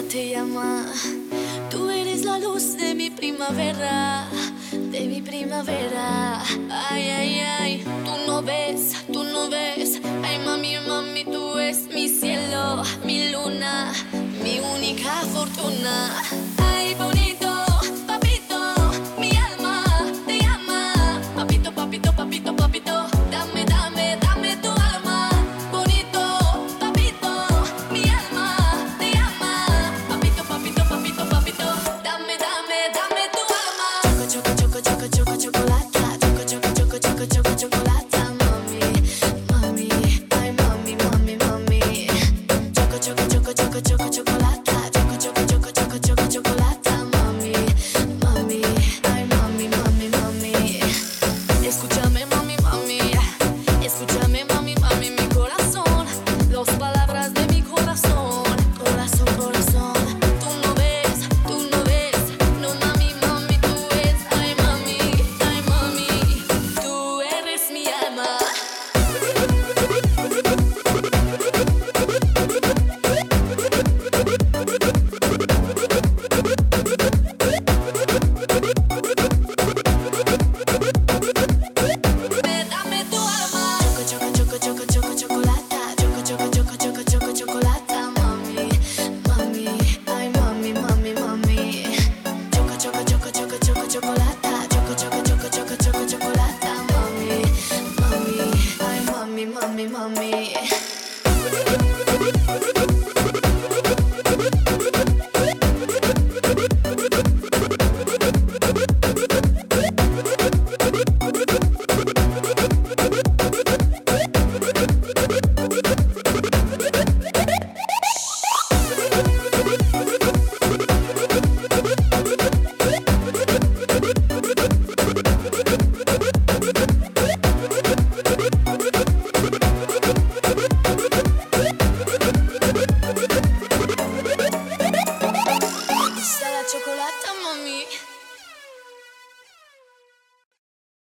te llama. Tú eres la luz de mi primavera, de mi primavera. Ay, ay, ay, tú no ves, tú no ves. Ay, mami, mami, tú eres mi cielo, mi luna, mi única fortuna. Ay, bonito, papito, mi alma te llama. Papito, papito, papito, papito, dame, dame, dame tu alma. Bonito, papito, mi alma te llama. Papito, papito, papito, papito, dame, dame, dame tu alma. Choco, choco, choco, choco, choco, chocolata. Choco, choco, choco, choco, choco, chocolata. Mami, mami, ay, mami, mami, mami. Choco, choco, choco, choco, choco, chocolata. Choco, choco, choco, choco, choco, chocolata. Mami, mami, ay, mami, mami, mami. Escúchame, mami, mami. Escúchame, mami, mami, mi corazón. Dos palabras de mi corazón. Corazón, corazón. Tú no ves, tú no ves. No, mami, mami, tú eres. Ay, mami, tú eres mi alma. Dame tu alma. Choco, choco, choco, choco, choco, chocolata. Choco, choco, choco, choco, choco, chocolata. Mami, mami, ay, mami, mami, mami. Choco, choco, choco, choco, choco, chocolata.